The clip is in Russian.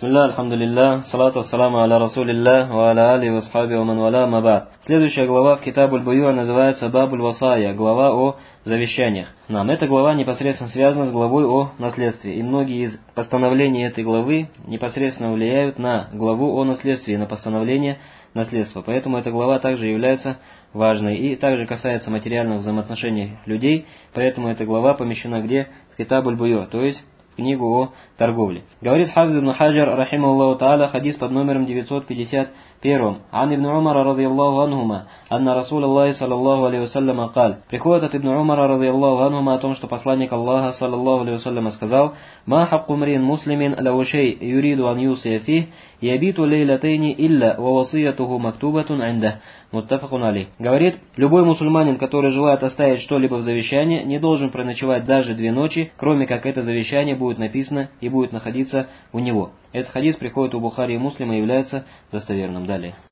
Бисмилля, альхамдулилля, салату ассаламу аля расулилля, ва аля али васхаби ва ман валя мабад. Следующая глава в Китабуль Буюа называется Бабуль Васая, глава о завещаниях. Эта глава непосредственно связана с главой о наследстве, и многие из постановлений этой главы непосредственно влияют на главу о наследстве и на постановление наследства. Поэтому эта глава также является важной и также касается материальных взаимоотношений людей, поэтому эта глава помещена где? В Китабуль Буюа, то есть книгу о торговле. Говорит Хафиз ибн Хаджар, рахимахуллаху та'аля, хадис под номером 951. Ан ибн Умара, радияллаху анхума, анна Расул Аллахи, саллаллаху алейхи вассаляма, каль. Приходит от ибн Умара, радияллаху анхума, о том, что посланник Аллаха, саллаллаху алейхи вассаляма, сказал: «Ма хакку мрин муслимин лау шей юриду ан юсия фих, ябиту лейлатейни илля ва васиятуху мактубатун инда». Муттафакун алейх. Говорит, любой мусульманин, который желает оставить что-либо в завещании, не должен проночевать даже 2 ночи, кроме как это завещание будет написано и будет находиться у него. Этот хадис приходит у Бухари и Муслима и является достоверным. Далее.